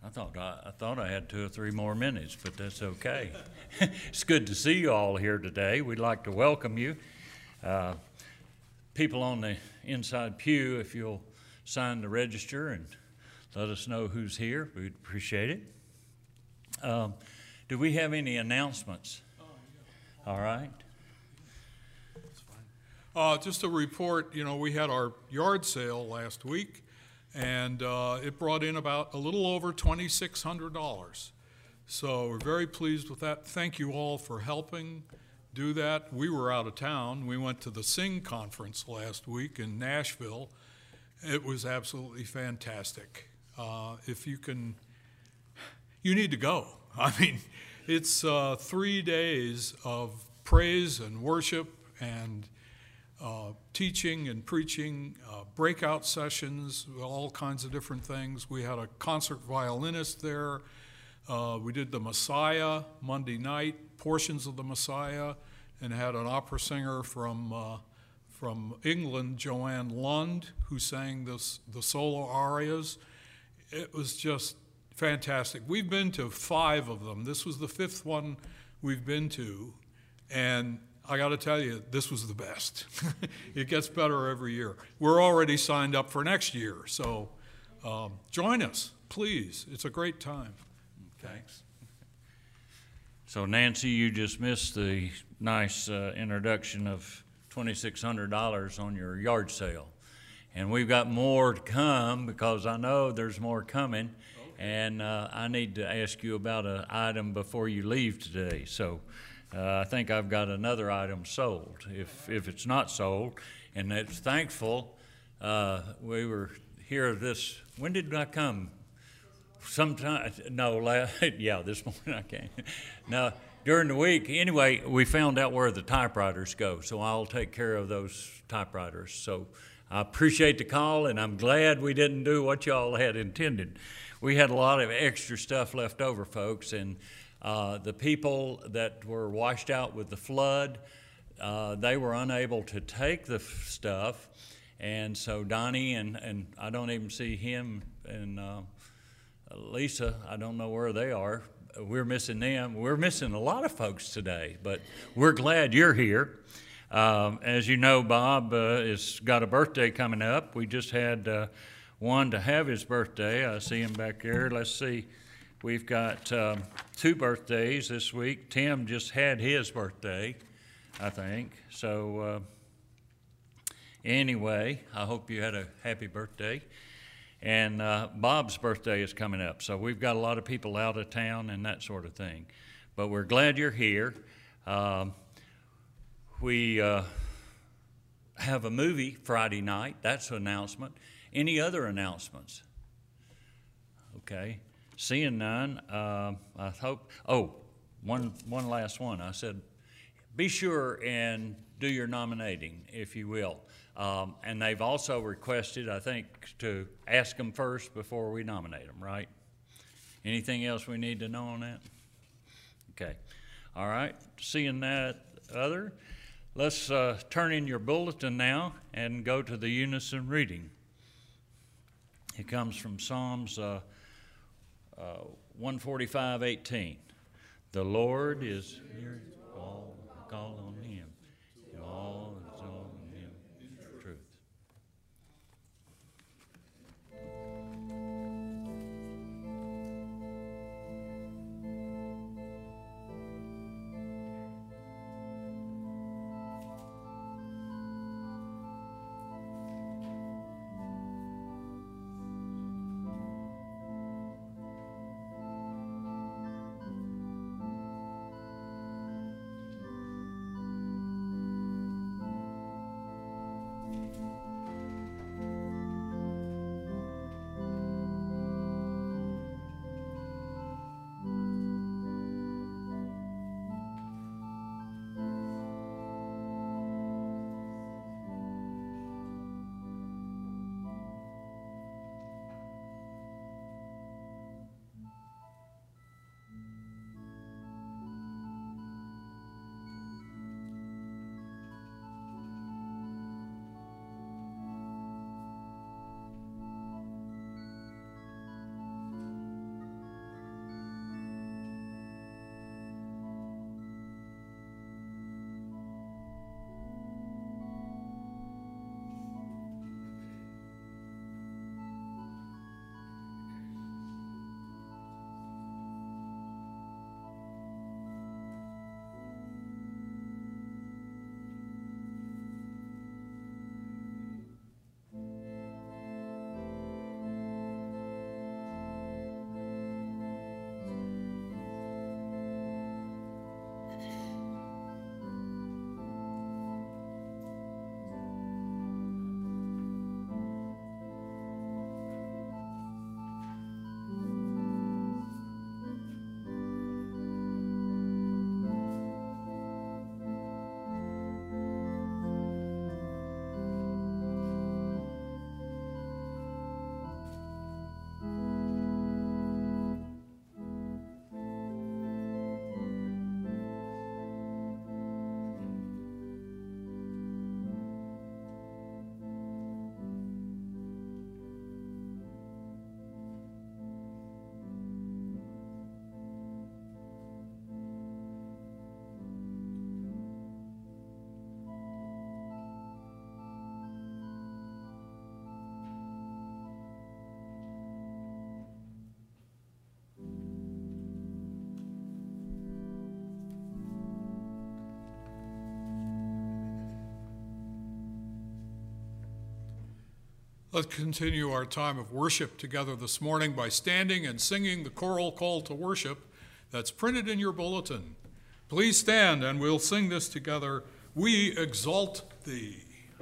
I thought I had 2 or 3 more minutes, but that's okay. It's good to see you all here today. We'd like to welcome you. People on the inside pew, if you'll sign the register and let us know who's here, we'd appreciate it. Do we have any announcements? All right. Just a report, we had our yard sale last week, and it brought in about a little over $2,600. So we're very pleased with that. Thank you all for helping do that. We were out of town. We went to the Sing conference last week in Nashville. It was absolutely fantastic. If you can, you need to go. I mean, it's 3 days of praise and worship and teaching and preaching, breakout sessions, all kinds of different things. We had a concert violinist there. We did the Messiah Monday night, portions of the Messiah, and had an opera singer from England, Joanne Lund, who sang the solo arias. It was just fantastic. We've been to 5 of them. This was the 5th one we've been to, and I got to tell you, this was the best. It gets better every year. We're already signed up for next year, so join us, please. It's a great time. Thanks. So Nancy, you just missed the nice introduction of $2,600 on your yard sale. And we've got more to come because I know there's more coming. Okay. And I need to ask you about an item before you leave today. So I think I've got another item sold. If it's not sold, and it's thankful, we were here when did I come? Sometime, this morning I came. No, during the week. Anyway, we found out where the typewriters go, so I'll take care of those typewriters. So I appreciate the call, and I'm glad we didn't do what y'all had intended. We had a lot of extra stuff left over, folks, and the people that were washed out with the flood, they were unable to take the stuff, and so Donnie and I don't even see him and Lisa, I don't know where they are. We're missing them. We're missing a lot of folks today, but we're glad you're here. As you know, Bob has got a birthday coming up. We just had one to have his birthday. I see him back there. Let's see. We've got 2 birthdays this week. Tim just had his birthday, I think. So anyway, I hope you had a happy birthday. And Bob's birthday is coming up. So we've got a lot of people out of town and that sort of thing. But we're glad you're here. We have a movie Friday night. That's an announcement. Any other announcements? Okay. Seeing none, I hope. Oh, one last one. I said, be sure and do your nominating, if you will. And they've also requested, I think, to ask them first before we nominate them, right? Anything else we need to know on that? Okay. All right. Seeing that other, let's turn in your bulletin now and go to the unison reading. It comes from Psalms 145:18. The Lord is near all, call on him. In all is on him truth. Let's continue our time of worship together this morning by standing and singing the choral call to worship that's printed in your bulletin. Please stand and we'll sing this together. We exalt thee.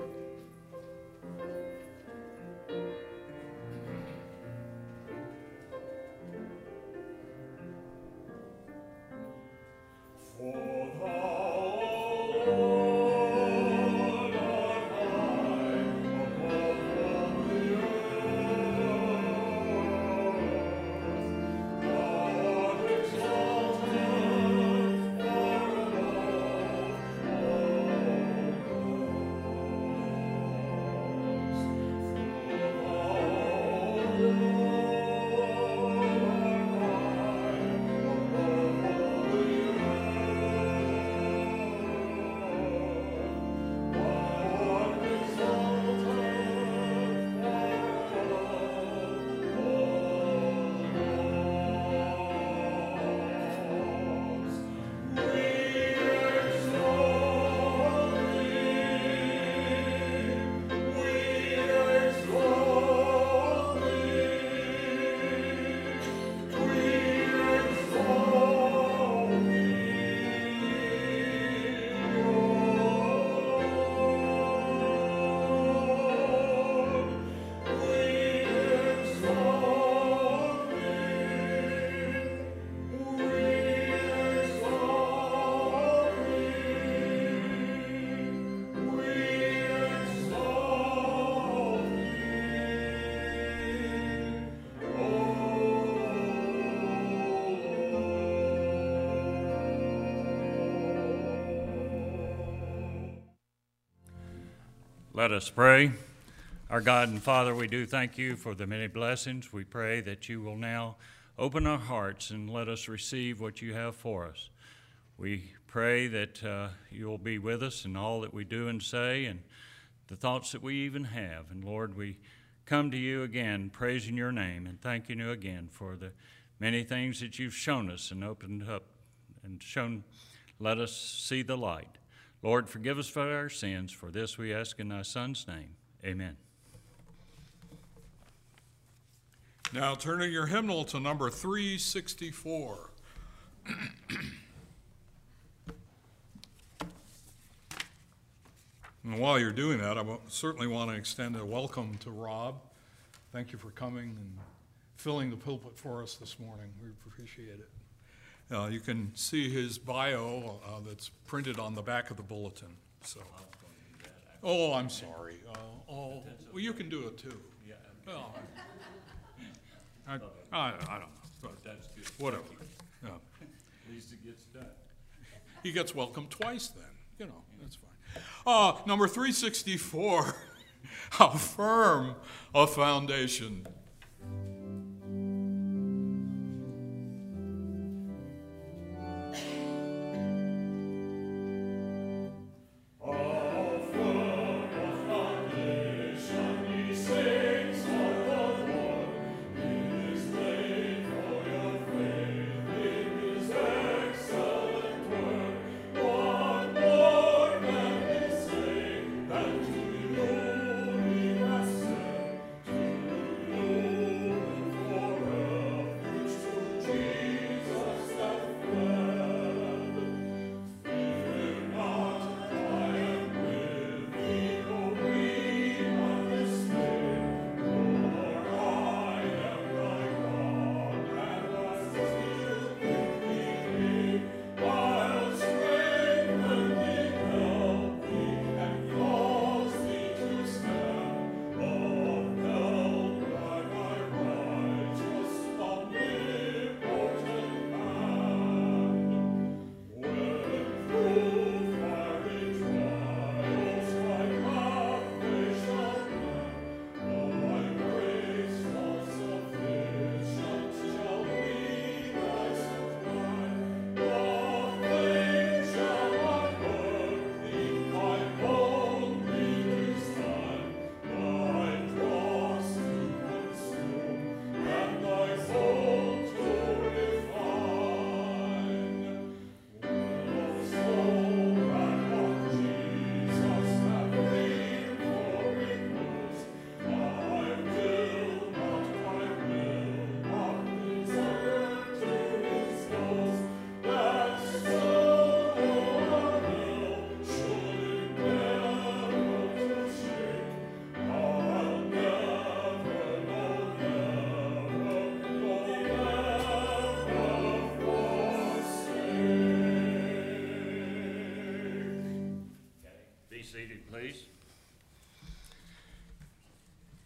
Let us pray. Our God and Father, we do thank you for the many blessings. We pray that you will now open our hearts and let us receive what you have for us. We pray that you will be with us in all that we do and say and the thoughts that we even have. And Lord, we come to you again praising your name and thanking you again for the many things that you've shown us and opened up and let us see the light. Lord, forgive us for our sins. For this we ask in thy Son's name. Amen. Now turning your hymnal to number 364. And while you're doing that, certainly want to extend a welcome to Rob. Thank you for coming and filling the pulpit for us this morning. We appreciate it. You can see his bio that's printed on the back of the bulletin. So, oh, I'm sorry. Well, you can do it too. Yeah. Well, I don't know. But That's good. whatever. Yeah. At least it gets done. He gets welcomed twice then. You know, that's fine. Number 364, how firm a foundation.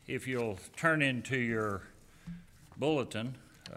if you'll turn into your bulletin,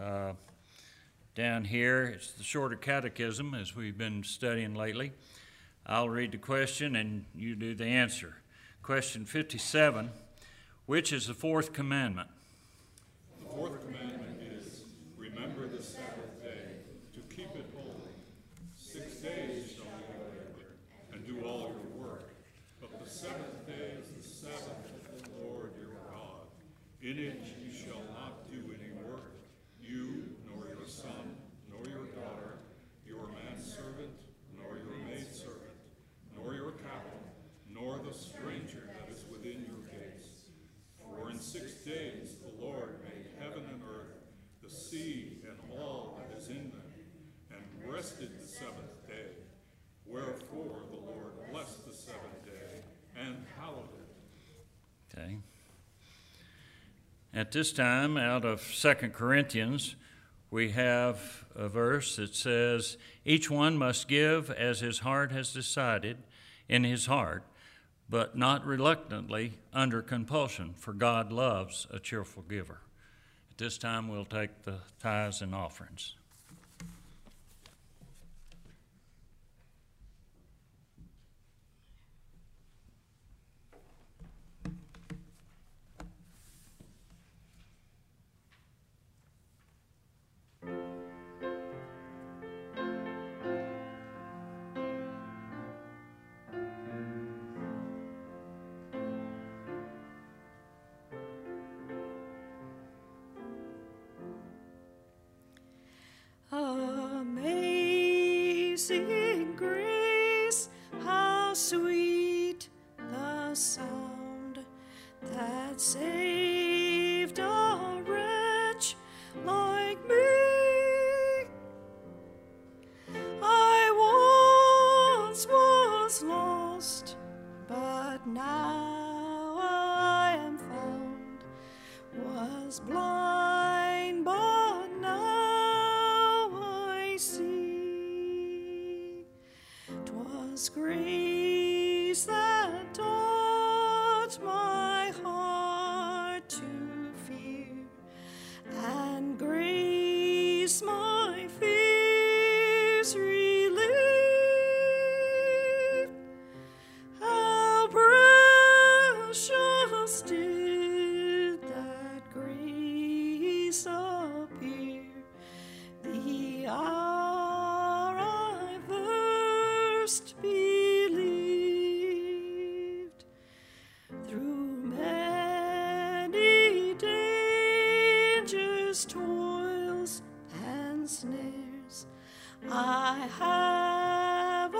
down here, it's the shorter catechism as we've been studying lately. I'll read the question and you do the answer. Question 57, which is the fourth commandment? The fourth commandment is, remember the Sabbath day to keep it holy. 6 days shall you labor and do all your work, but the seventh day is the Sabbath of the Lord your God. In it you shall not do any work, you, nor your son, nor your daughter, your manservant, nor your maidservant, nor your cattle, nor the stranger that is within your gates. For in 6 days the Lord made heaven and earth, the sea and all that is in them, and rested the seventh day. Wherefore the Lord blessed the seventh day and hallowed it. Okay. At this time, out of 2 Corinthians, we have a verse that says, each one must give as his heart has decided in his heart, but not reluctantly under compulsion, for God loves a cheerful giver. At this time, we'll take the tithes and offerings. Amazing grace, how sweet the sound that saved a wretch like me. I once was lost, but now I am found, was blind, but now I see. 'Twas grace that taught my heart to fear, and grace my fears relieved. How precious did that grace appear, the hour I first believed. Through many dangers, toils, and snares, I have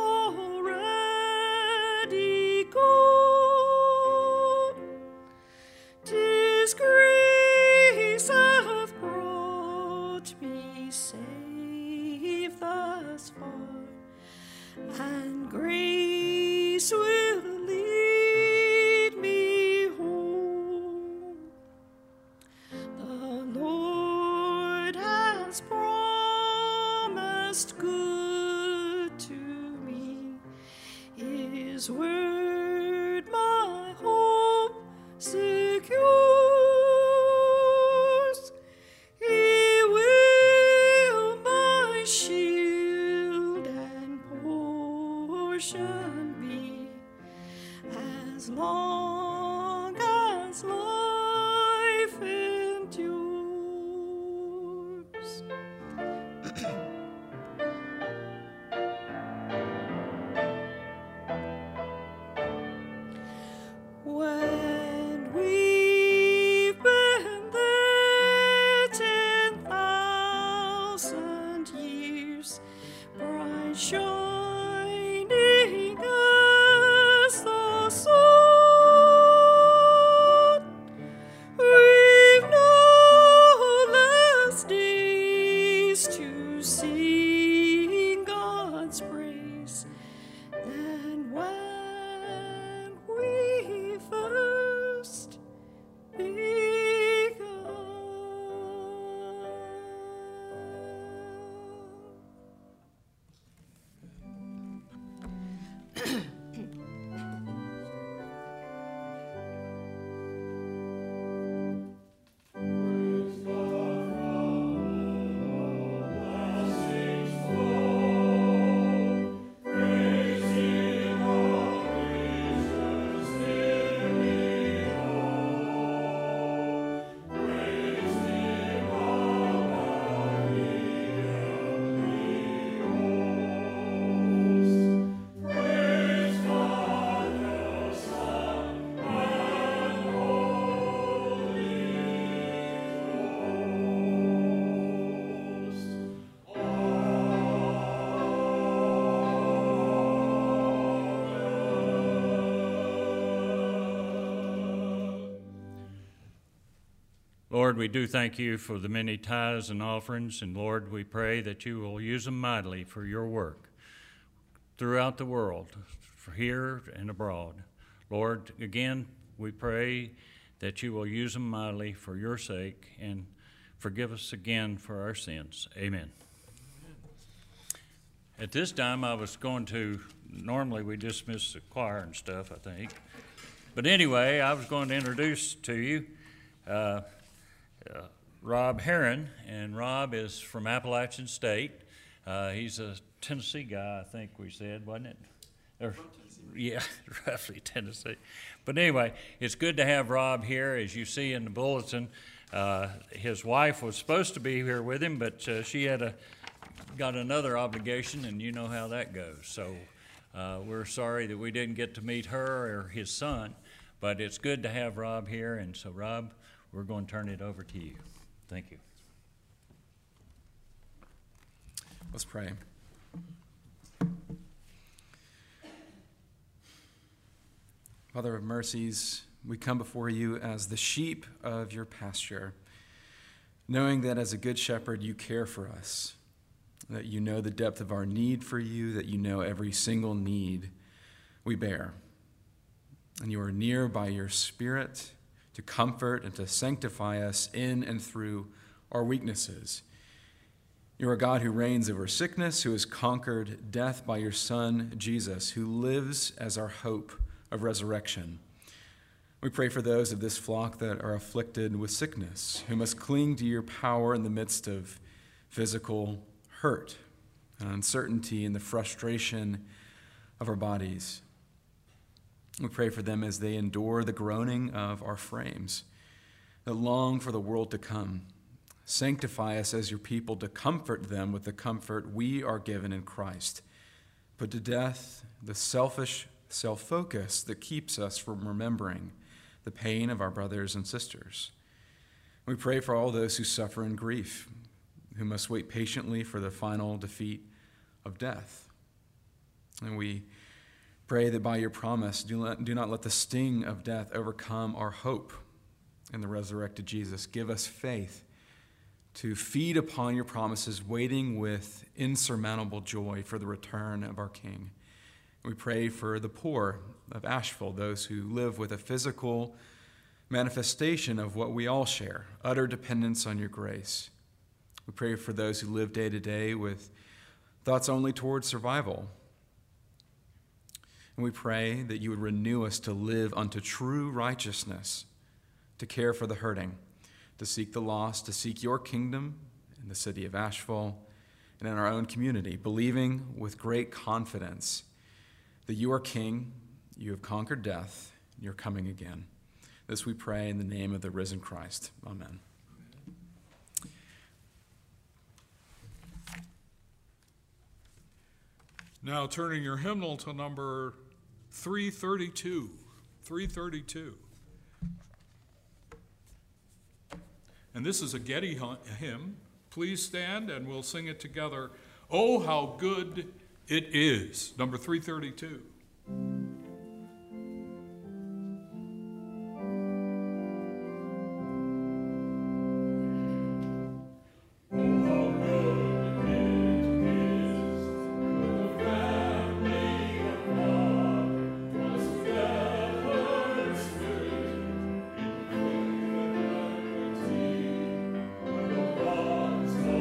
already gone. 'Tis grace hath brought me safe thus far, and grace will lead me home. The Lord has promised good to me, His word my hope secures. He will my shield and portion be, as long as life endures. When we've been there 10,000 years, bright shining as the sun, we've no less days to sing God's praise than when we first begun. Lord, we do thank you for the many tithes and offerings, and Lord, we pray that you will use them mightily for your work throughout the world, for here and abroad. Lord, again, we pray that you will use them mightily for your sake and forgive us again for our sins. Amen. At this time, I was going to, normally we dismiss the choir and stuff, I think. But anyway, I was going to introduce to you Rob Heron, and Rob is from Appalachian State. He's a Tennessee guy, I think we said, wasn't it? Yeah, roughly Tennessee. But anyway, it's good to have Rob here. As you see in the bulletin, his wife was supposed to be here with him, but she got another obligation, and you know how that goes. So we're sorry that we didn't get to meet her or his son, but it's good to have Rob here. And so, Rob, we're going to turn it over to you. Thank you. Let's pray. Father of mercies, we come before you as the sheep of your pasture, knowing that as a good shepherd you care for us, that you know the depth of our need for you, that you know every single need we bear. And you are near by your Spirit to comfort and to sanctify us in and through our weaknesses. You are a God who reigns over sickness, who has conquered death by your Son, Jesus, who lives as our hope of resurrection. We pray for those of this flock that are afflicted with sickness, who must cling to your power in the midst of physical hurt and uncertainty and the frustration of our bodies. We pray for them as they endure the groaning of our frames, that long for the world to come. Sanctify us as your people to comfort them with the comfort we are given in Christ. Put to death the selfish self-focus that keeps us from remembering the pain of our brothers and sisters. We pray for all those who suffer in grief, who must wait patiently for the final defeat of death. And we pray that by your promise, do not let the sting of death overcome our hope in the resurrected Jesus. Give us faith to feed upon your promises, waiting with insurmountable joy for the return of our King. We pray for the poor of Asheville, those who live with a physical manifestation of what we all share, utter dependence on your grace. We pray for those who live day to day with thoughts only towards survival. And we pray that you would renew us to live unto true righteousness, to care for the hurting, to seek the lost, to seek your kingdom in the city of Asheville and in our own community, believing with great confidence that you are King, you have conquered death, and you're coming again. This we pray in the name of the risen Christ. Amen. Now turning your hymnal to number 332. 332. And this is a Getty hymn. Please stand and we'll sing it together. Oh, how good it is. Number 332.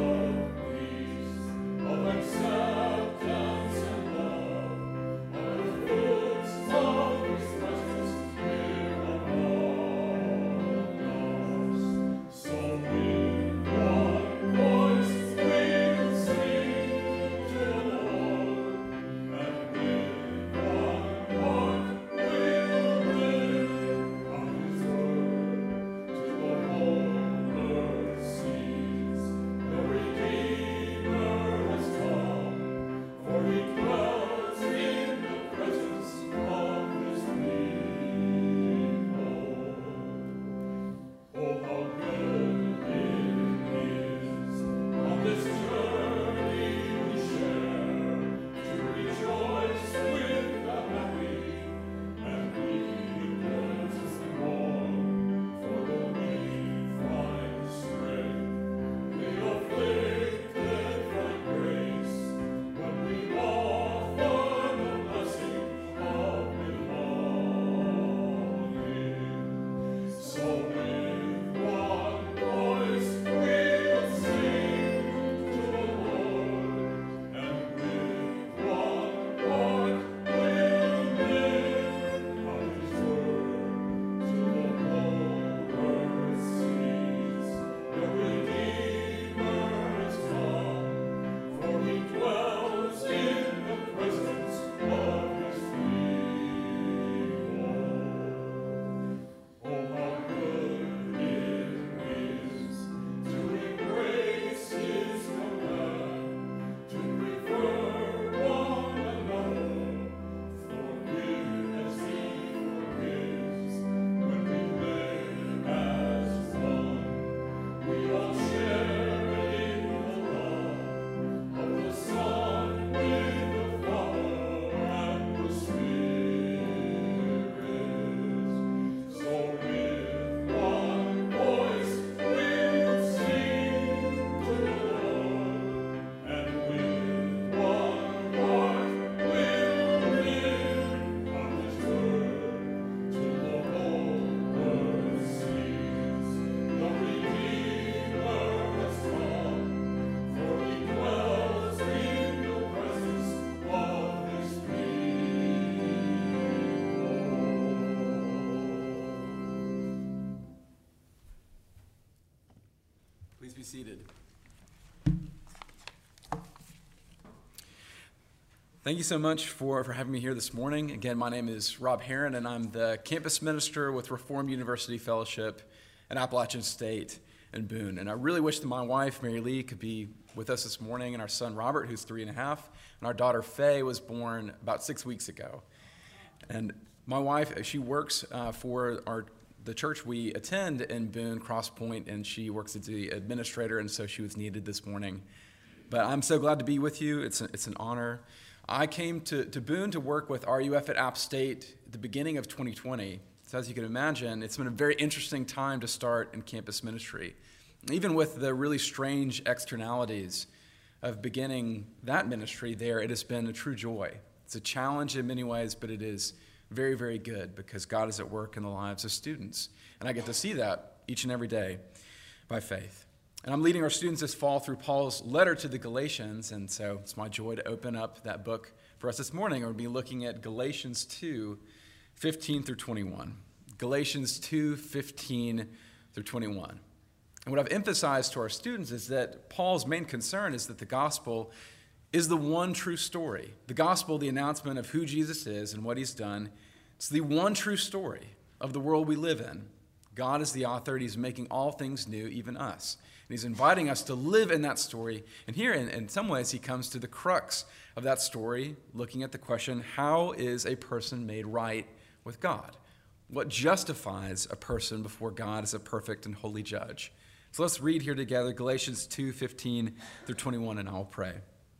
Acceptance and love. seated. Thank you so much for having me here this morning. Again, my name is Rob Heron, and I'm the campus minister with Reformed University Fellowship at Appalachian State in Boone. And I really wish that my wife, Mary Lee, could be with us this morning, and our son, Robert, who's 3.5, and our daughter, Faye, was born about 6 weeks ago. And my wife, she works for the church we attend in Boone, Cross Point, and she works as the administrator, and so she was needed this morning. But I'm so glad to be with you. It's an honor. I came to Boone to work with RUF at App State at the beginning of 2020. So as you can imagine, it's been a very interesting time to start in campus ministry. Even with the really strange externalities of beginning that ministry there, it has been a true joy. It's a challenge in many ways, but it is very, very good because God is at work in the lives of students. And I get to see that each and every day by faith. And I'm leading our students this fall through Paul's letter to the Galatians, and so it's my joy to open up that book for us this morning. We'll be looking at Galatians 2, 15 through 21. Galatians 2, 15 through 21. And what I've emphasized to our students is that Paul's main concern is that the gospel is the one true story. The gospel, the announcement of who Jesus is and what he's done, it's the one true story of the world we live in. God is the author, and he's making all things new, even us. And he's inviting us to live in that story. And here, in some ways, he comes to the crux of that story, looking at the question, how is a person made right with God? What justifies a person before God as a perfect and holy judge? So let's read here together Galatians 2, 15 through 21, and I'll pray.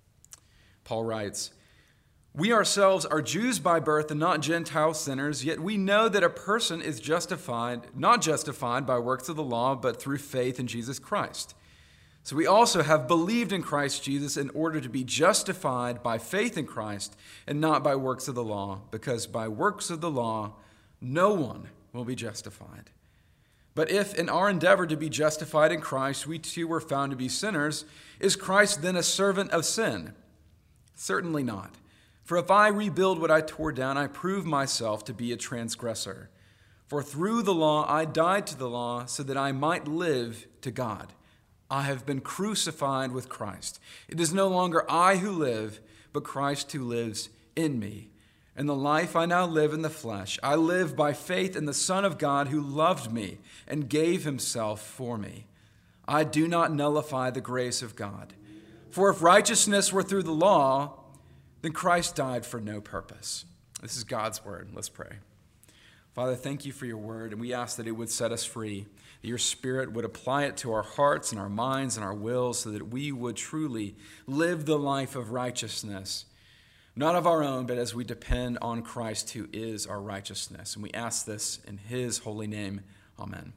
Paul writes, "We ourselves are Jews by birth and not Gentile sinners, yet we know that a person is not justified by works of the law, but through faith in Jesus Christ. So we also have believed in Christ Jesus in order to be justified by faith in Christ and not by works of the law, because by works of the law no one will be justified. But if in our endeavor to be justified in Christ we too were found to be sinners, is Christ then a servant of sin? Certainly not. For if I rebuild what I tore down, I prove myself to be a transgressor. For through the law I died to the law so that I might live to God. I have been crucified with Christ. It is no longer I who live, but Christ who lives in me. And the life I now live in the flesh, I live by faith in the Son of God who loved me and gave himself for me. I do not nullify the grace of God. For if righteousness were through the law, then Christ died for no purpose." This is God's word. Let's pray. Father, thank you for your word, and we ask that it would set us free, that your Spirit would apply it to our hearts and our minds and our wills so that we would truly live the life of righteousness, not of our own, but as we depend on Christ who is our righteousness. And we ask this in his holy name. Amen.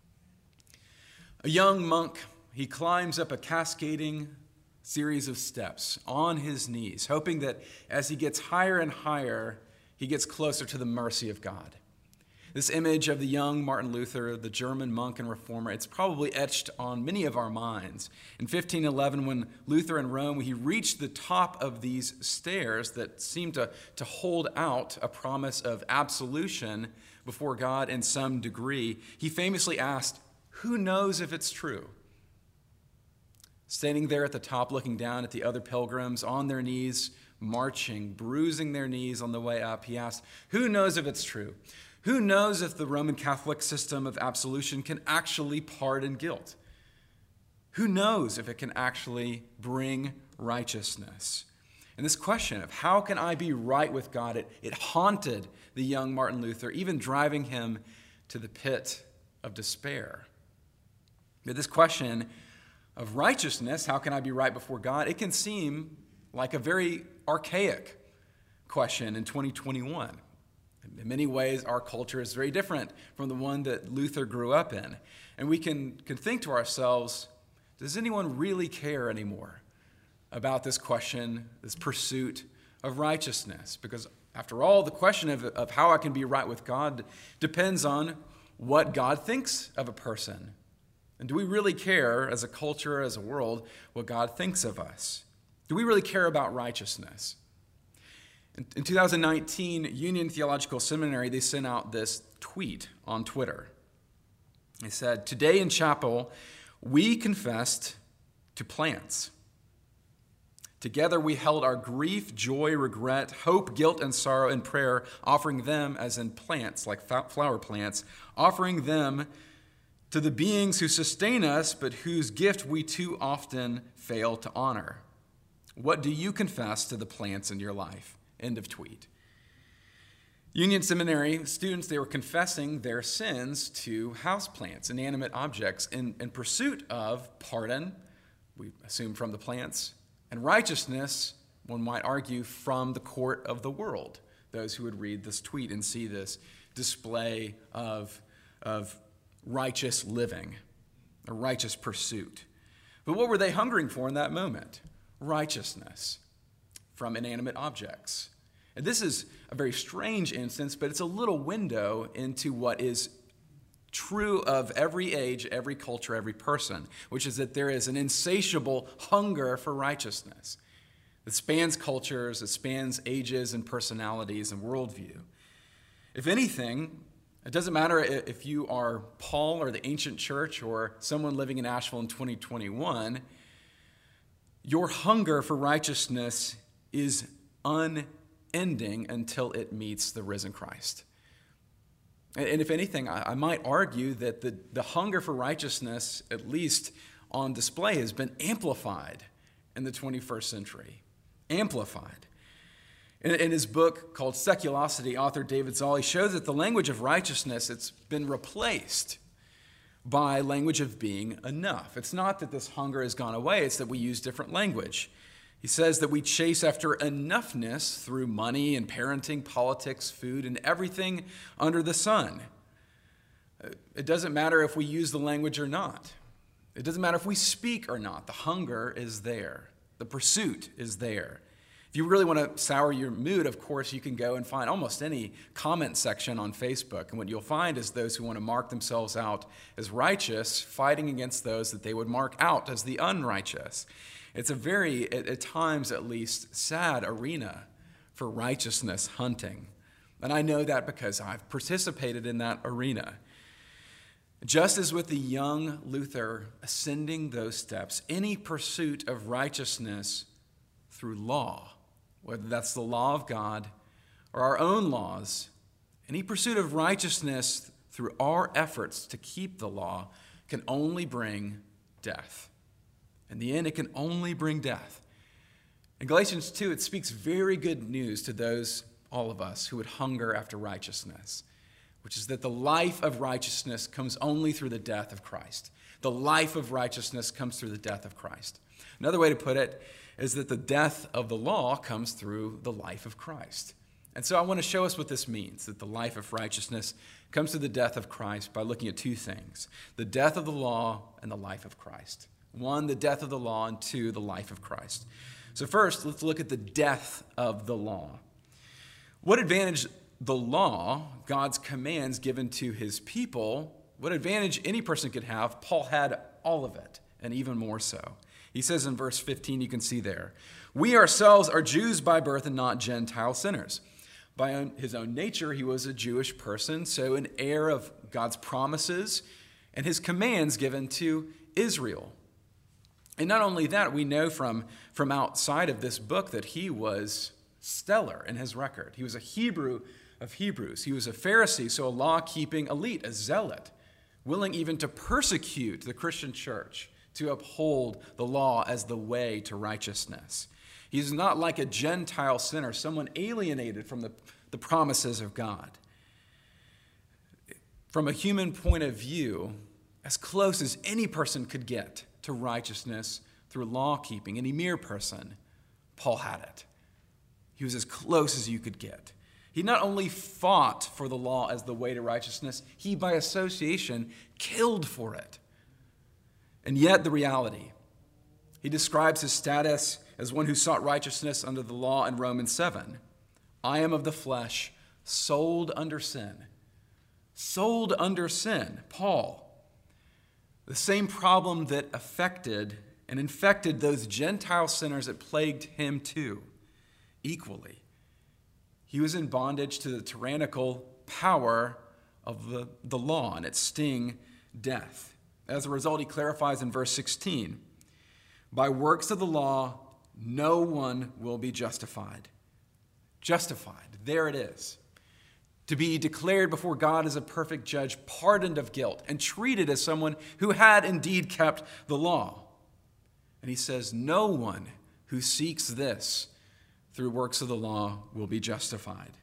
A young monk, he climbs up a cascading series of steps on his knees, hoping that as he gets higher and higher, he gets closer to the mercy of God. This image of the young Martin Luther, the German monk and reformer, it's probably etched on many of our minds. In 1511, when Luther in Rome, he reached the top of these stairs that seemed to hold out a promise of absolution before God in some degree, he famously asked, "Who knows if it's true?" Standing there at the top, looking down at the other pilgrims on their knees, marching, bruising their knees on the way up, he asked, "Who knows if it's true? Who knows if the Roman Catholic system of absolution can actually pardon guilt? Who knows if it can actually bring righteousness?" And this question of how can I be right with God, it haunted the young Martin Luther, even driving him to the pit of despair. But this question of righteousness, how can I be right before God, it can seem like a very archaic question in 2021. In many ways, our culture is very different from the one that Luther grew up in. And we can think to ourselves, does anyone really care anymore about this question, this pursuit of righteousness? Because after all, the question of how I can be right with God depends on what God thinks of a person. And do we really care as a culture, as a world, what God thinks of us? Do we really care about righteousness? In 2019, Union Theological Seminary, they sent out this tweet on Twitter. They said, "Today in chapel, we confessed to plants. Together we held our grief, joy, regret, hope, guilt, and sorrow in prayer, offering them as in plants, like flower plants, offering them to the beings who sustain us, but whose gift we too often fail to honor. What do you confess to the plants in your life? End of tweet. Union Seminary students, they were confessing their sins to houseplants, inanimate objects, in pursuit of pardon, we assume from the plants, and righteousness, one might argue, from the court of the world. Those who would read this tweet and see this display of righteous living, a righteous pursuit. But what were they hungering for in that moment? Righteousness from inanimate objects. And this is a very strange instance, but it's a little window into what is true of every age, every culture, every person, which is that there is an insatiable hunger for righteousness that spans cultures, it spans ages and personalities and worldview. If anything, it doesn't matter if you are Paul or the ancient church or someone living in Asheville in 2021, your hunger for righteousness is unending until it meets the risen Christ. And if anything, I might argue that the hunger for righteousness, at least on display, has been amplified in the 21st century. Amplified. In his book called Seculosity, author David Zolli shows that the language of righteousness, it's been replaced by language of being enough. It's not that this hunger has gone away, it's that we use different language. He says that we chase after enoughness through money and parenting, politics, food, and everything under the sun. It doesn't matter if we use the language or not. It doesn't matter if we speak or not. The hunger is there. The pursuit is there. If you really want to sour your mood, of course, you can go and find almost any comment section on Facebook. And what you'll find is those who want to mark themselves out as righteous fighting against those that they would mark out as the unrighteous. It's a very, at times at least, sad arena for righteousness hunting. And I know that because I've participated in that arena. Just as with the young Luther ascending those steps, any pursuit of righteousness through law, whether that's the law of God or our own laws, any pursuit of righteousness through our efforts to keep the law can only bring death. In the end, it can only bring death. In Galatians 2, it speaks very good news to those, all of us, who would hunger after righteousness, which is that the life of righteousness comes only through the death of Christ. The life of righteousness comes through the death of Christ. Another way to put it is that the death of the law comes through the life of Christ. And so I want to show us what this means, that the life of righteousness comes through the death of Christ by looking at two things: the death of the law and the life of Christ. One, the death of the law, and two, the life of Christ. So first, let's look at the death of the law. What advantage the law, God's commands given to his people, what advantage any person could have, Paul had all of it, and even more so. He says in verse 15, you can see there, "We ourselves are Jews by birth and not Gentile sinners." By his own nature, he was a Jewish person, so an heir of God's promises and his commands given to Israel. And not only that, we know from outside of this book that he was stellar in his record. He was a Hebrew of Hebrews. He was a Pharisee, so a law-keeping elite, a zealot, willing even to persecute the Christian church to uphold the law as the way to righteousness. He's not like a Gentile sinner, someone alienated from the promises of God. From a human point of view, as close as any person could get to righteousness through law-keeping, any mere person, Paul had it. He was as close as you could get. He not only fought for the law as the way to righteousness, he, by association, killed for it. And yet the reality, he describes his status as one who sought righteousness under the law in Romans 7. "I am of the flesh, sold under sin." Sold under sin, Paul. The same problem that affected and infected those Gentile sinners that plagued him too, equally. He was in bondage to the tyrannical power of the law and its sting, death. As a result, he clarifies in verse 16, by works of the law, no one will be justified. Justified, there it is. To be declared before God as a perfect judge, pardoned of guilt, and treated as someone who had indeed kept the law. And he says, no one who seeks this through works of the law will be justified.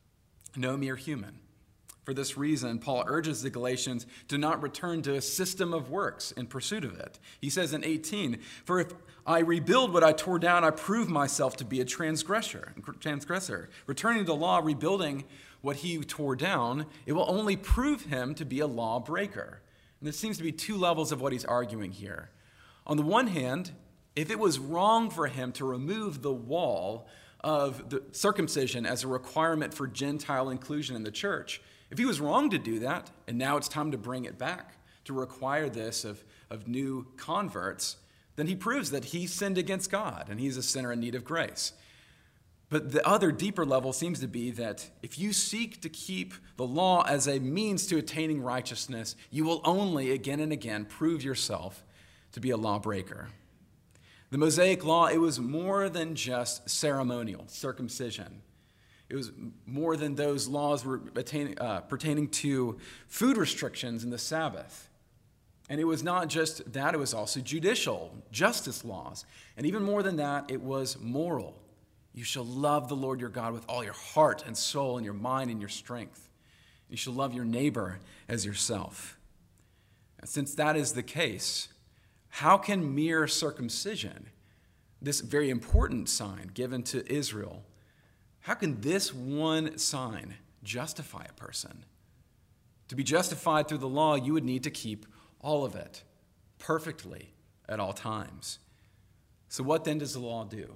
No mere human. For this reason, Paul urges the Galatians to not return to a system of works in pursuit of it. He says in 18, for if I rebuild what I tore down, I prove myself to be a transgressor. Returning to the law, rebuilding what he tore down, it will only prove him to be a lawbreaker. And there seems to be two levels of what he's arguing here. On the one hand, if it was wrong for him to remove the wall of the circumcision as a requirement for Gentile inclusion in the church, if he was wrong to do that, and now it's time to bring it back, to require this of new converts, then he proves that he sinned against God and he's a sinner in need of grace. But the other deeper level seems to be that if you seek to keep the law as a means to attaining righteousness, you will only again and again prove yourself to be a lawbreaker. The Mosaic law, it was more than just ceremonial, circumcision. It was more than those laws were pertaining to food restrictions in the Sabbath. And it was not just that, it was also judicial, justice laws. And even more than that, it was moral. You shall love the Lord your God with all your heart and soul and your mind and your strength. You shall love your neighbor as yourself. And since that is the case, how can mere circumcision, this very important sign given to Israel, how can this one sign justify a person? To be justified through the law, you would need to keep all of it perfectly at all times. So what then does the law do?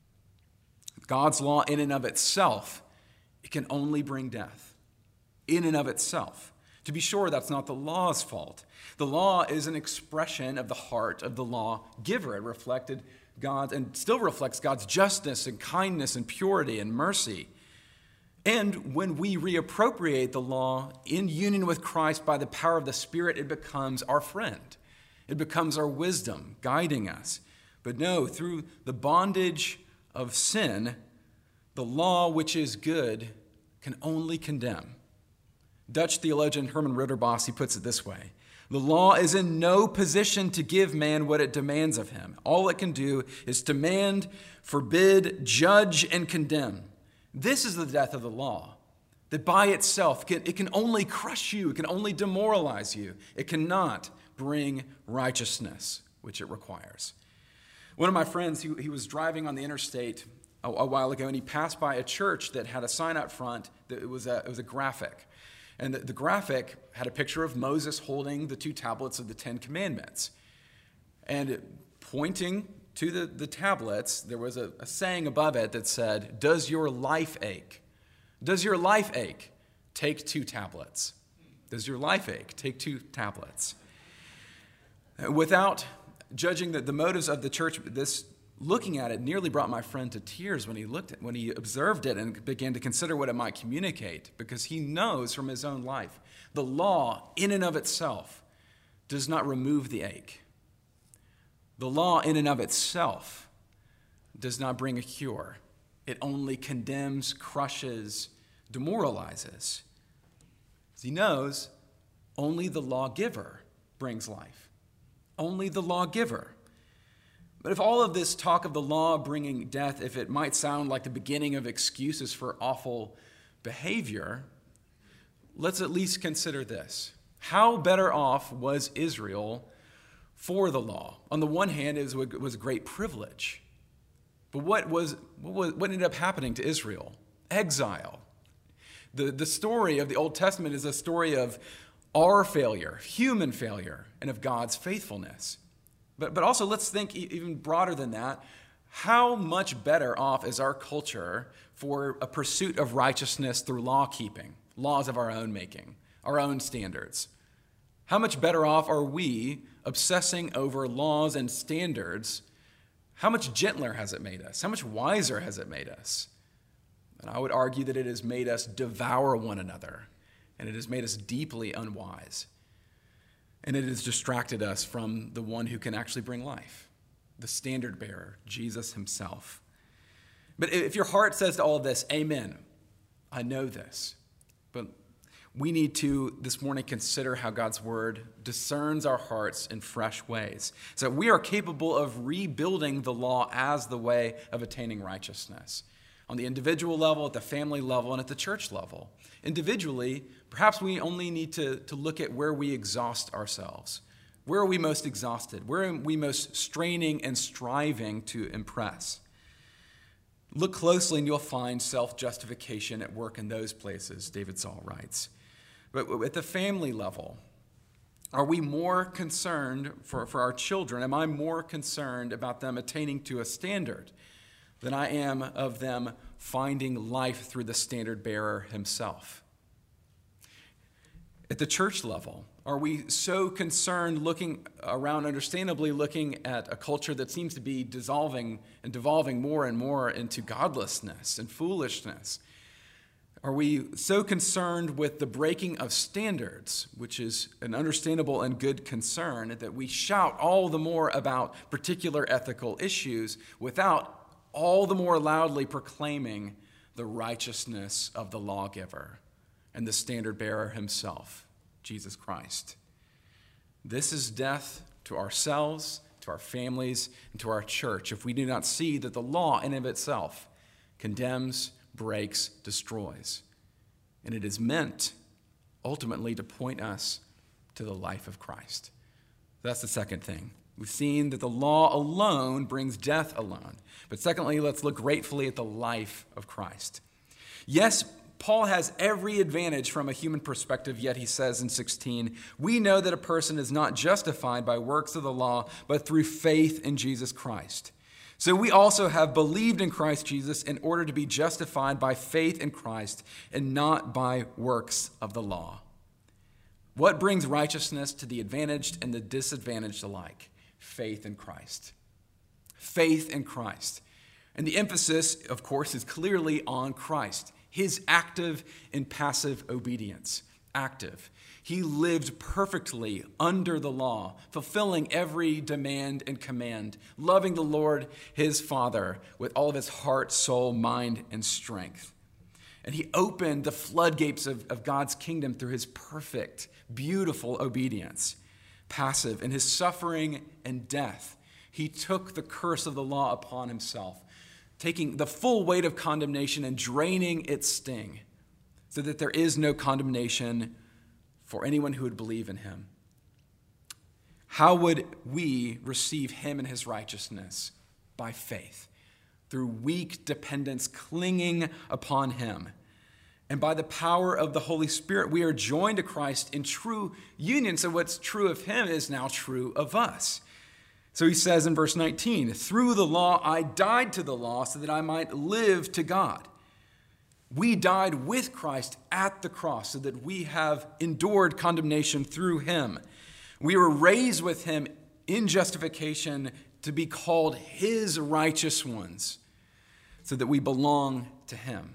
God's law in and of itself, it can only bring death. In and of itself. To be sure, that's not the law's fault. The law is an expression of the heart of the law giver. It reflected God and still reflects God's justice and kindness and purity and mercy. And when we reappropriate the law in union with Christ by the power of the Spirit, it becomes our friend. It becomes our wisdom, guiding us. But no, through the bondage of sin, the law, which is good, can only condemn. Dutch theologian Herman Ridderbos, he puts it this way: the law is in no position to give man what it demands of him. All it can do is demand, forbid, judge, and condemn. This is the death of the law, that by itself, it can only crush you, it can only demoralize you. It cannot bring righteousness, which it requires. One of my friends, he was driving on the interstate a while ago, and he passed by a church that had a sign out front that it was a graphic. And the graphic had a picture of Moses holding the 2 tablets of the 10 Commandments. And pointing to the tablets, there was a saying above it that said, "Does your life ache? Does your life ache? Take 2 tablets. Does your life ache? Take 2 tablets." Without judging the motives of the church, this looking at it nearly brought my friend to tears when he observed it and began to consider what it might communicate, because he knows from his own life the law in and of itself does not remove the ache. The law in and of itself does not bring a cure. It only condemns, crushes, demoralizes. As he knows, only the lawgiver brings life. Only the lawgiver. But if all of this talk of the law bringing death, if it might sound like the beginning of excuses for awful behavior, let's at least consider this. How better off was Israel for the law? On the one hand, it was a great privilege. But what ended up happening to Israel? Exile. The story of the Old Testament is a story of our failure, human failure, and of God's faithfulness. But also let's think even broader than that. How much better off is our culture for a pursuit of righteousness through law keeping, laws of our own making, our own standards? How much better off are we obsessing over laws and standards? How much gentler has it made us? How much wiser has it made us? And I would argue that it has made us devour one another, and it has made us deeply unwise. And it has distracted us from the one who can actually bring life, the standard bearer, Jesus himself. But if your heart says to all of this, amen, I know this, but we need to this morning consider how God's word discerns our hearts in fresh ways, so that we are capable of rebuilding the law as the way of attaining righteousness. On the individual level, at the family level, and at the church level. Individually, perhaps we only need to look at where we exhaust ourselves. Where are we most exhausted? Where are we most straining and striving to impress? Look closely and you'll find self-justification at work in those places, David Saul writes. But at the family level, are we more concerned for our children? Am I more concerned about them attaining to a standard than I am of them finding life through the standard bearer himself? At the church level, are we so concerned looking around, understandably looking at a culture that seems to be dissolving and devolving more and more into godlessness and foolishness? Are we so concerned with the breaking of standards, which is an understandable and good concern, that we shout all the more about particular ethical issues without all the more loudly proclaiming the righteousness of the lawgiver and the standard bearer himself, Jesus Christ? This is death to ourselves, to our families, and to our church if we do not see that the law in and of itself condemns, breaks, destroys. And it is meant ultimately to point us to the life of Christ. That's the second thing. We've seen that the law alone brings death alone. But secondly, let's look gratefully at the life of Christ. Yes, Paul has every advantage from a human perspective, yet he says in 16, we know that a person is not justified by works of the law, but through faith in Jesus Christ. So we also have believed in Christ Jesus in order to be justified by faith in Christ and not by works of the law. What brings righteousness to the advantaged and the disadvantaged alike? Faith in Christ. Faith in Christ. And the emphasis, of course, is clearly on Christ, his active and passive obedience. Active. He lived perfectly under the law, fulfilling every demand and command, loving the Lord, his Father, with all of his heart, soul, mind, and strength. And he opened the floodgates of God's kingdom through his perfect, beautiful obedience. Passive. In his suffering and death, he took the curse of the law upon himself, taking the full weight of condemnation and draining its sting, so that there is no condemnation for anyone who would believe in him. How would we receive him and his righteousness? By faith, through weak dependence clinging upon him. And by the power of the Holy Spirit, we are joined to Christ in true union. So what's true of him is now true of us. So he says in verse 19, through the law I died to the law so that I might live to God. We died with Christ at the cross so that we have endured condemnation through him. We were raised with him in justification to be called his righteous ones so that we belong to him.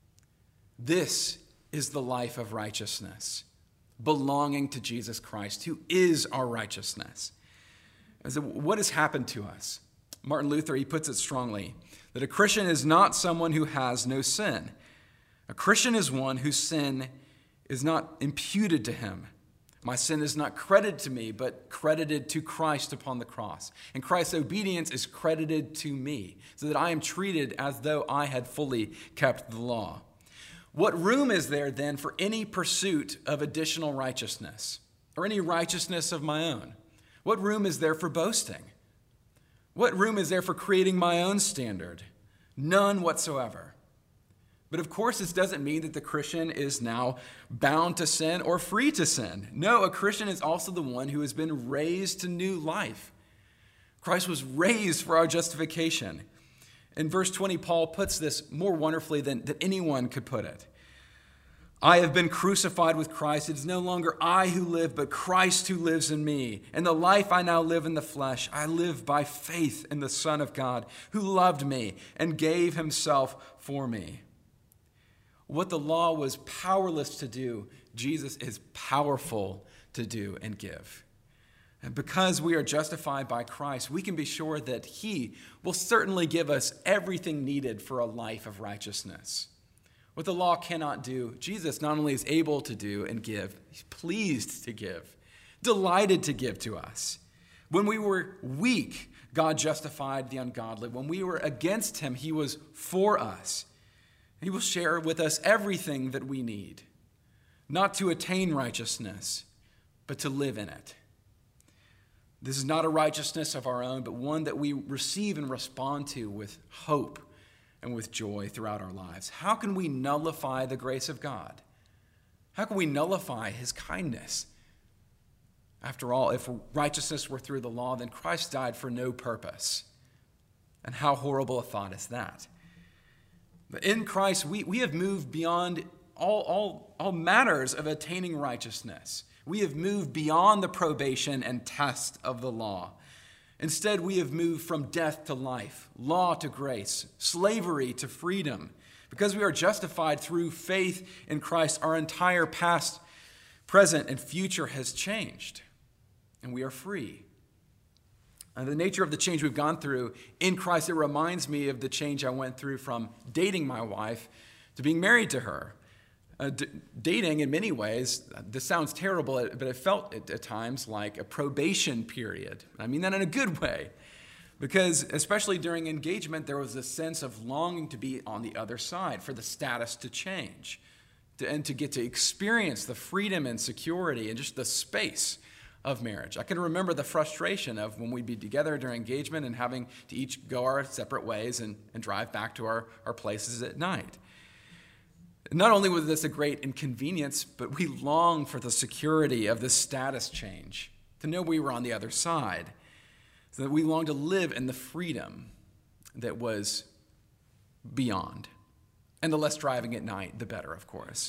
This is the life of righteousness, belonging to Jesus Christ, who is our righteousness. So what has happened to us? Martin Luther, he puts it strongly, that a Christian is not someone who has no sin. A Christian is one whose sin is not imputed to him. My sin is not credited to me, but credited to Christ upon the cross. And Christ's obedience is credited to me, so that I am treated as though I had fully kept the law. What room is there then for any pursuit of additional righteousness, or any righteousness of my own? What room is there for boasting? What room is there for creating my own standard? None whatsoever. But of course, this doesn't mean that the Christian is now bound to sin or free to sin. No, a Christian is also the one who has been raised to new life. Christ was raised for our justification. In verse 20, Paul puts this more wonderfully than anyone could put it. I have been crucified with Christ. It is no longer I who live, but Christ who lives in me. And the life I now live in the flesh, I live by faith in the Son of God, who loved me and gave himself for me. What the law was powerless to do, Jesus is powerful to do and give. And because we are justified by Christ, we can be sure that he will certainly give us everything needed for a life of righteousness. What the law cannot do, Jesus not only is able to do and give, he's pleased to give, delighted to give to us. When we were weak, God justified the ungodly. When we were against him, he was for us. He will share with us everything that we need, not to attain righteousness, but to live in it. This is not a righteousness of our own, but one that we receive and respond to with hope and with joy throughout our lives. How can we nullify the grace of God? How can we nullify his kindness? After all, if righteousness were through the law, then Christ died for no purpose. And how horrible a thought is that? But in Christ, we have moved beyond all matters of attaining righteousness. We have moved beyond the probation and test of the law. Instead, we have moved from death to life, law to grace, slavery to freedom. Because we are justified through faith in Christ, our entire past, present, and future has changed, and we are free. And the nature of the change we've gone through in Christ, it reminds me of the change I went through from dating my wife to being married to her. Dating, in many ways, this sounds terrible, but it felt at times like a probation period. I mean that in a good way, because especially during engagement, there was a sense of longing to be on the other side, for the status to change, and to get to experience the freedom and security and just the space of marriage. I can remember the frustration of when we'd be together during engagement and having to each go our separate ways and drive back to our places at night. Not only was this a great inconvenience, but we longed for the security of this status change, to know we were on the other side, so that we longed to live in the freedom that was beyond. And the less driving at night, the better, of course.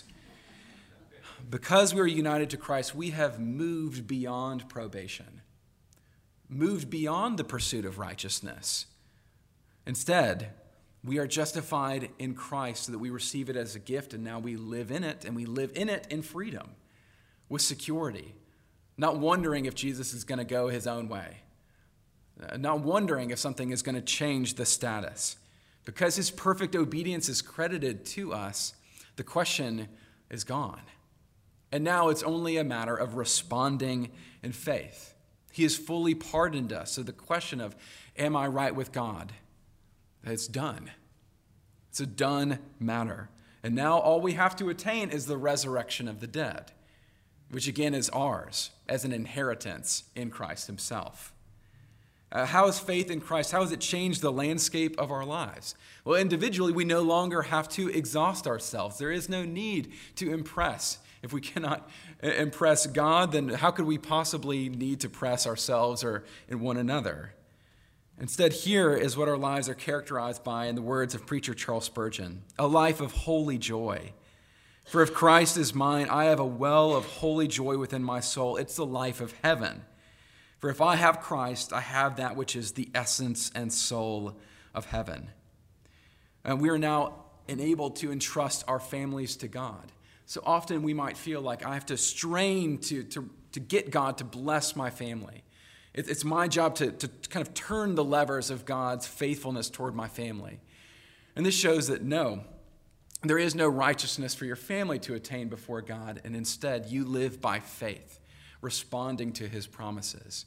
Because we are united to Christ, we have moved beyond probation, moved beyond the pursuit of righteousness. Instead, we are justified in Christ so that we receive it as a gift, and now we live in it, and we live in it in freedom, with security, not wondering if Jesus is going to go his own way, not wondering if something is going to change the status. Because his perfect obedience is credited to us, the question is gone. And now it's only a matter of responding in faith. He has fully pardoned us, so the question of, am I right with God? It's done. It's a done matter. And now all we have to attain is the resurrection of the dead, which again is ours as an inheritance in Christ himself. How has faith in Christ, how has it changed the landscape of our lives? Well, individually, we no longer have to exhaust ourselves. There is no need to impress. If we cannot impress God, then how could we possibly need to press ourselves or in one another? Instead, here is what our lives are characterized by in the words of preacher Charles Spurgeon, a life of holy joy. For if Christ is mine, I have a well of holy joy within my soul. It's the life of heaven. For if I have Christ, I have that which is the essence and soul of heaven. And we are now enabled to entrust our families to God. So often we might feel like I have to strain to get God to bless my family. It's my job to kind of turn the levers of God's faithfulness toward my family. And this shows that no, there is no righteousness for your family to attain before God, and instead you live by faith, responding to his promises.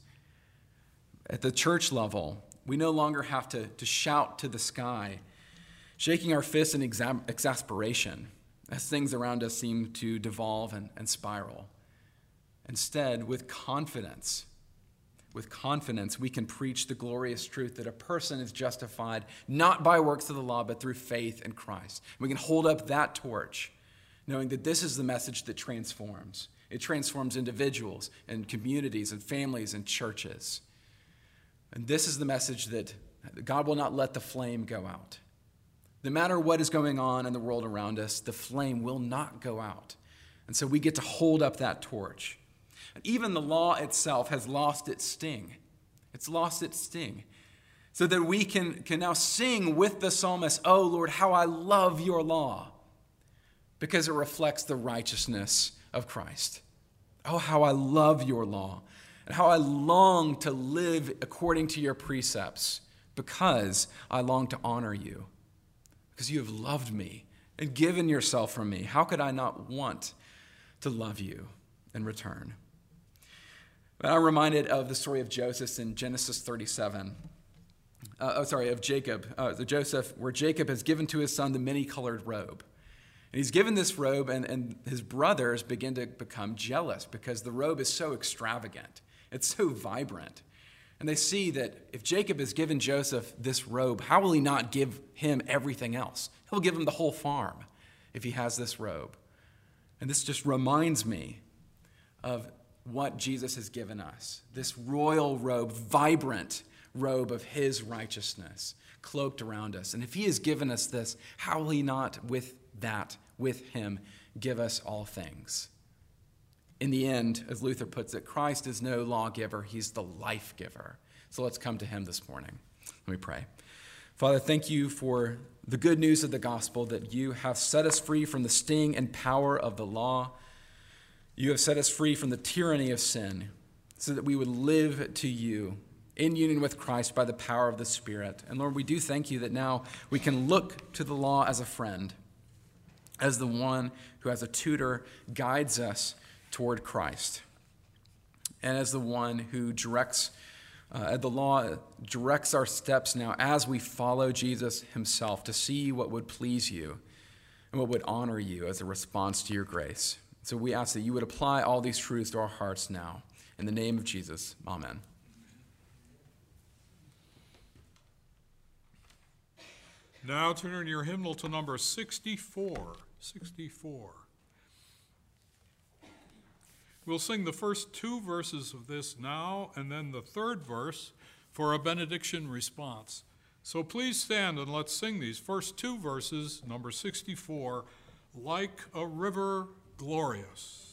At the church level, we no longer have to shout to the sky, shaking our fists in exasperation as things around us seem to devolve and spiral. Instead, with confidence, we can preach the glorious truth that a person is justified not by works of the law, but through faith in Christ. We can hold up that torch, knowing that this is the message that transforms. It transforms individuals and communities and families and churches. And this is the message that God will not let the flame go out. No matter what is going on in the world around us, the flame will not go out. And so we get to hold up that torch. And even the law itself has lost its sting. It's lost its sting. So that we can now sing with the psalmist, "Oh Lord, how I love your law," because it reflects the righteousness of Christ. Oh, how I love your law. and how I long to live according to your precepts, because I long to honor you, because you have loved me and given yourself for me. How could I not want to love you in return? I'm reminded of the story of Joseph in Genesis 37. Of Jacob, Joseph, where Jacob has given to his son the many-colored robe. And he's given this robe, and his brothers begin to become jealous because the robe is so extravagant. It's so vibrant. And they see that if Jacob has given Joseph this robe, how will he not give him everything else? He'll give him the whole farm if he has this robe. And this just reminds me of what Jesus has given us, this royal robe, vibrant robe of his righteousness cloaked around us. And if he has given us this, how will he not with him, give us all things? In the end, as Luther puts it, Christ is no lawgiver, he's the life giver. So let's come to him this morning. Let me pray. Father, thank you for the good news of the gospel, that you have set us free from the sting and power of the law. You have set us free from the tyranny of sin, so that we would live to you in union with Christ by the power of the Spirit. And Lord, we do thank you that now we can look to the law as a friend, as the one who, as a tutor, guides us toward Christ, and as the one who directs the law directs our steps now as we follow Jesus himself to see what would please you and what would honor you as a response to your grace. So we ask that you would apply all these truths to our hearts now. In the name of Jesus, amen. Now turn your hymnal to number 64. 64. We'll sing the first two verses of this now, and then the third verse for a benediction response. So please stand and let's sing these first two verses, number 64, Like a River Glorious.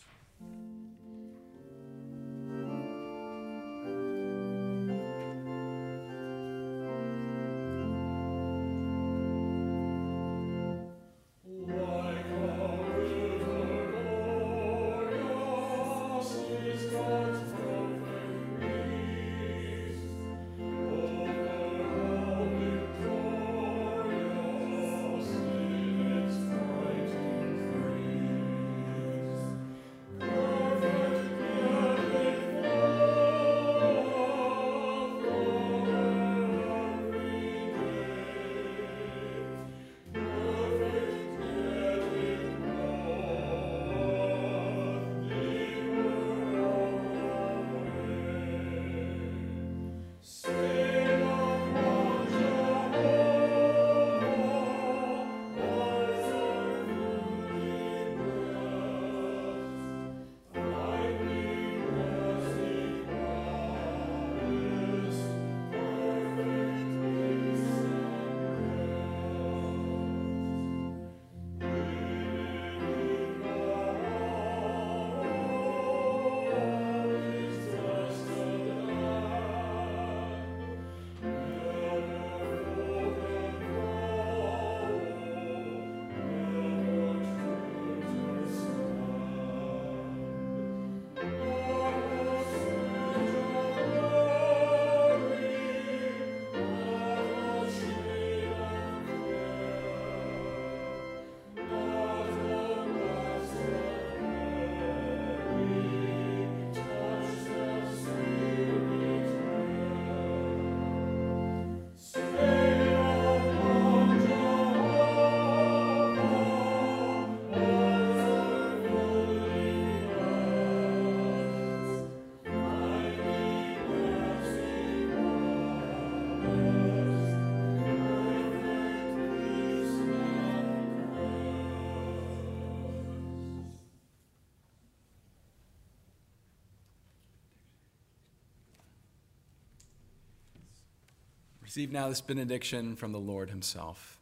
Receive now this benediction from the Lord himself.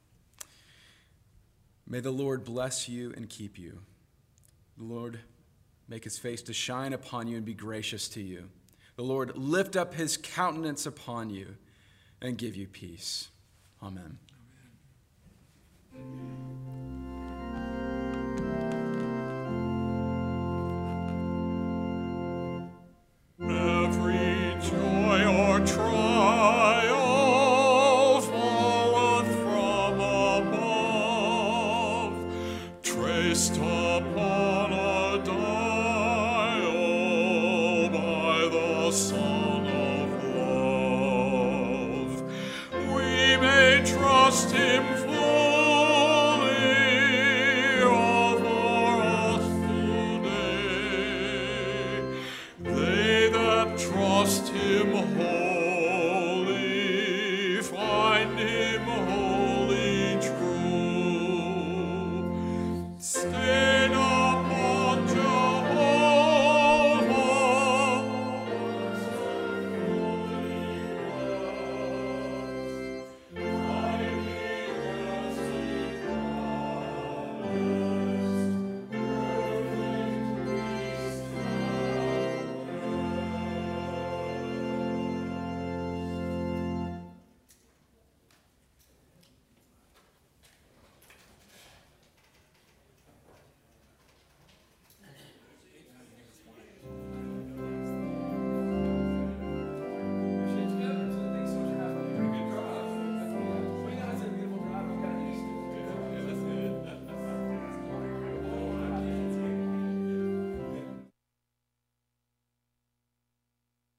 May the Lord bless you and keep you. The Lord make his face to shine upon you and be gracious to you. The Lord lift up his countenance upon you and give you peace. Amen. Every fixed upon a dial by the Son of Love. We may trust him